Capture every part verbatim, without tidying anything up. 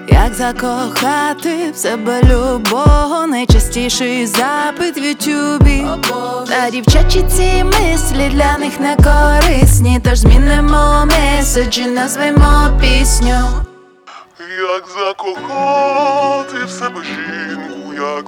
Як закохати в себе любого, найчастіший запит в ютюбі. Та дівчачі ці мислі для них не корисні, тож змінимо меседжі, назвемо пісню. Як закохати в себе жінку, як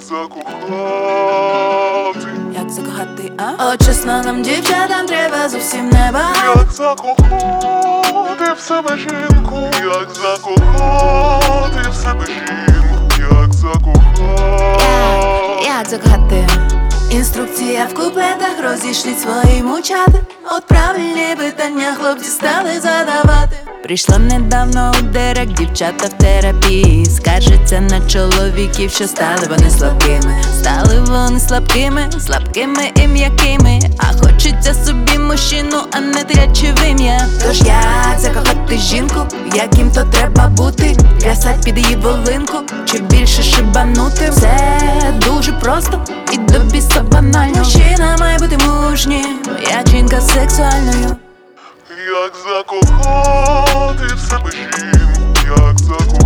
закохати, Як закохати, а? О, чесно, нам дівчатам треба зовсім небагато. як закохати в себе жінку, як закохати в себе жінку, як закохати. Як закохати? Інструкція в куплетах, розійшліть свої мучати. От правильні питання хлопці стали задавати. Прийшла недавно у директ дівчата в терапії. Скаржаться на чоловіків, що стали вони слабкими. Стали вони слабкими, слабкими і м'якими. А хочеться собі мужчину, а не тряче вим'я. Тож як закохати жінку, яким то треба бути? Плясать під її волинку, чи більше шибанути? Все дуже просто і до біса банально. Мужчина має бути мужнім, як жінка сексуальною. Як закохати в себе жінку, як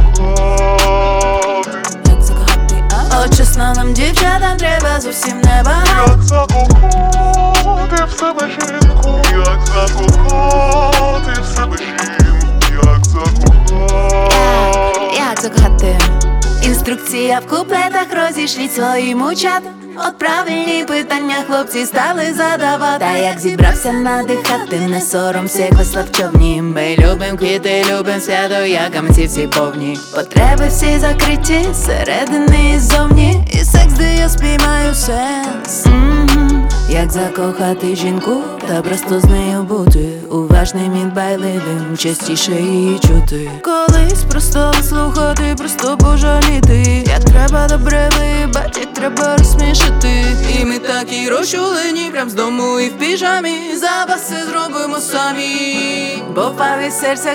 закохати, Як закохати, а? О, чесно, нам дівчатам треба зовсім небагато. як закохати в себе жінку, як закохати в себе жінку, як закохати. Як закохати? Інструкція в куплетах, розійшліть свої мучата. От правильні питання хлопці стали задавати. Та як зібрався надихати, не соромся, як весла в човні. Ми любим квіти, любим свято, як гаманці всі повні. Потреби всі закриті, зсередини і ззовні. І секс, де я спіймаю сенс. М-м-м. Як закохати жінку, та просто з нею бути уважним і дбайливим, частіше її чути. Колись просто слухати, просто пожаліти. Як треба добре вибать, як треба розсмішити. І ми такі розчулені, прям з дому і в піжамі. За вас все зробимо самі, бо впав із серця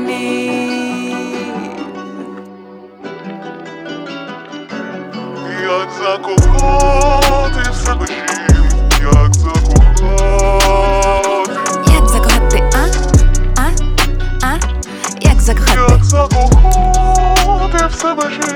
камінь. Як закохати в себе жінку, як закохати, Як закохати, а? А? А? Як закохати? як закохати в себе жінку.